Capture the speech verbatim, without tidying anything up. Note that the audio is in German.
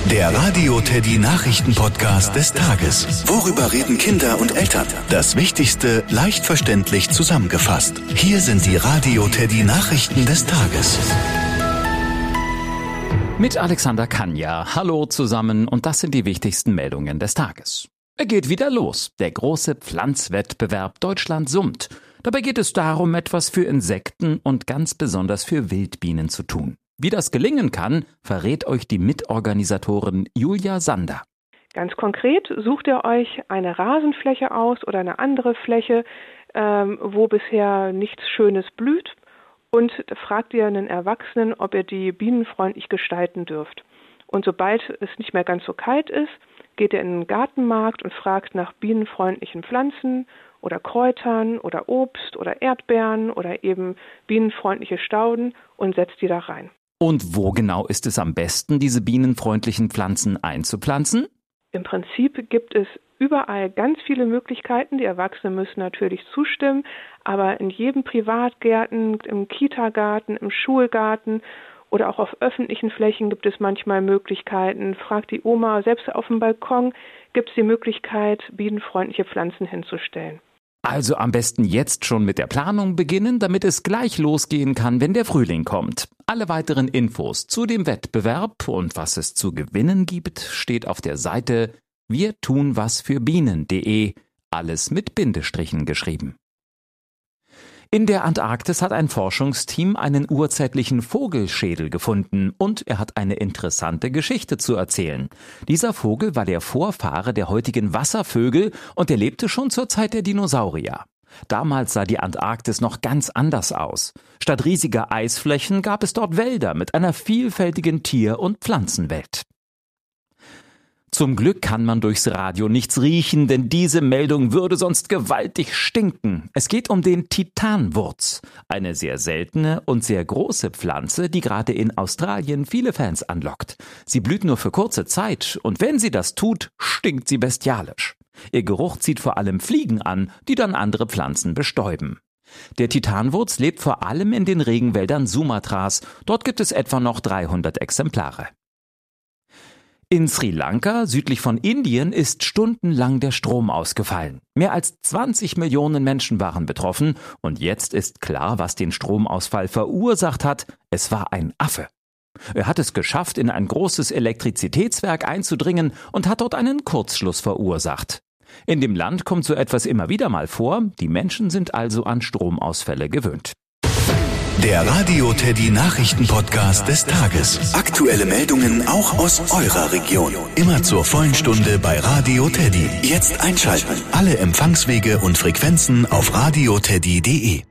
Der Radio Teddy Nachrichten-Podcast des Tages. Worüber reden Kinder und Eltern? Das Wichtigste leicht verständlich zusammengefasst. Hier sind die Radio Teddy Nachrichten des Tages. Mit Alexander Kanja. Hallo zusammen und das sind die wichtigsten Meldungen des Tages. Er geht wieder los. Der große Pflanzwettbewerb Deutschland summt. Dabei geht es darum, etwas für Insekten und ganz besonders für Wildbienen zu tun. Wie das gelingen kann, verrät euch die Mitorganisatorin Julia Sander. Ganz konkret sucht ihr euch eine Rasenfläche aus oder eine andere Fläche, ähm, wo bisher nichts Schönes blüht, und fragt ihr einen Erwachsenen, ob ihr die bienenfreundlich gestalten dürft. Und sobald es nicht mehr ganz so kalt ist, geht ihr in den Gartenmarkt und fragt nach bienenfreundlichen Pflanzen oder Kräutern oder Obst oder Erdbeeren oder eben bienenfreundliche Stauden und setzt die da rein. Und wo genau ist es am besten, diese bienenfreundlichen Pflanzen einzupflanzen? Im Prinzip gibt es überall ganz viele Möglichkeiten. Die Erwachsenen müssen natürlich zustimmen, aber in jedem Privatgarten, im Kitagarten, im Schulgarten oder auch auf öffentlichen Flächen gibt es manchmal Möglichkeiten. Fragt die Oma, selbst auf dem Balkon gibt es die Möglichkeit, bienenfreundliche Pflanzen hinzustellen. Also am besten jetzt schon mit der Planung beginnen, damit es gleich losgehen kann, wenn der Frühling kommt. Alle weiteren Infos zu dem Wettbewerb und was es zu gewinnen gibt, steht auf der Seite wir tun was für bienen punkt de, alles mit Bindestrichen geschrieben. In der Antarktis hat ein Forschungsteam einen urzeitlichen Vogelschädel gefunden und er hat eine interessante Geschichte zu erzählen. Dieser Vogel war der Vorfahre der heutigen Wasservögel und er lebte schon zur Zeit der Dinosaurier. Damals sah die Antarktis noch ganz anders aus. Statt riesiger Eisflächen gab es dort Wälder mit einer vielfältigen Tier- und Pflanzenwelt. Zum Glück kann man durchs Radio nichts riechen, denn diese Meldung würde sonst gewaltig stinken. Es geht um den Titanwurz, eine sehr seltene und sehr große Pflanze, die gerade in Australien viele Fans anlockt. Sie blüht nur für kurze Zeit und wenn sie das tut, stinkt sie bestialisch. Ihr Geruch zieht vor allem Fliegen an, die dann andere Pflanzen bestäuben. Der Titanwurz lebt vor allem in den Regenwäldern Sumatras. Dort gibt es etwa noch dreihundert Exemplare. In Sri Lanka, südlich von Indien, ist stundenlang der Strom ausgefallen. Mehr als zwanzig Millionen Menschen waren betroffen und jetzt ist klar, was den Stromausfall verursacht hat. Es war ein Affe. Er hat es geschafft, in ein großes Elektrizitätswerk einzudringen und hat dort einen Kurzschluss verursacht. In dem Land kommt so etwas immer wieder mal vor, die Menschen sind also an Stromausfälle gewöhnt. Der Radio Teddy Nachrichten-Podcast des Tages. Aktuelle Meldungen auch aus eurer Region. Immer zur vollen Stunde bei Radio Teddy. Jetzt einschalten. Alle Empfangswege und Frequenzen auf radio teddy punkt de.